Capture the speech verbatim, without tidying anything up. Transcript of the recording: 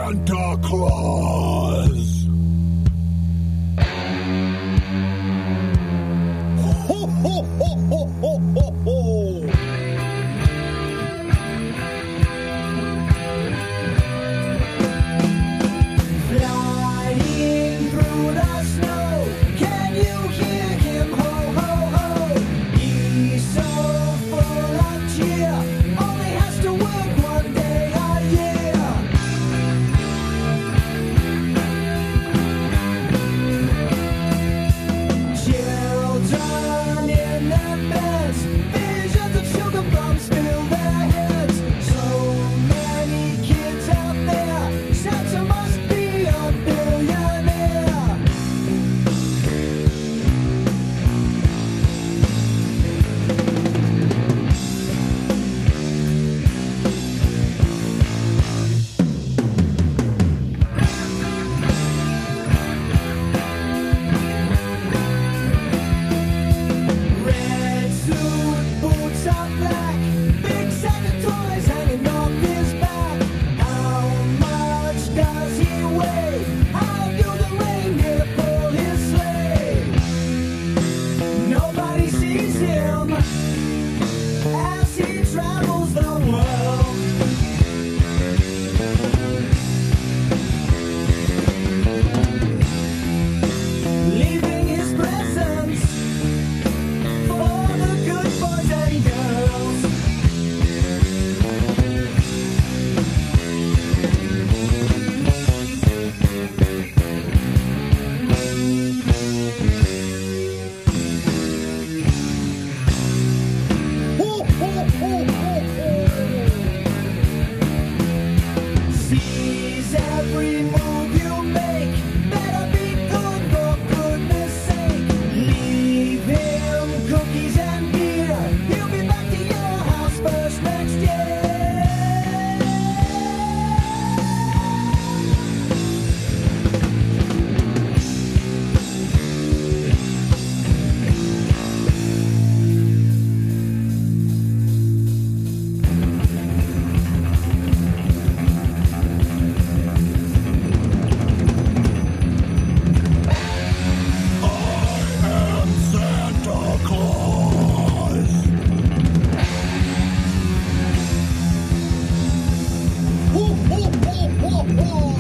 Santa Claus. Ho, ho, ho, ho, ho, ho, ho. Flying through the snow, can you hear him? Ho, ho, ho. He's so full of cheer, only has to work one day a year. Children in their beds, visions of sugar bombs fill their heads. So many kids out there, Santa must be a billionaire. Red suit, boots are black, big sack of toys hanging off his back. How much does he weigh? How do the reindeer pull his sleigh? Nobody sees him as he travels the world. Leaving his presents for the good boys and girls. Ho, ho, ho, ho, ho. Sees every move you make. Better be good for goodness sake. Leave him cookies and beer. He'll be back to your house first next year. I'm Santa Claus. Ho, ho, ho, ho, ho.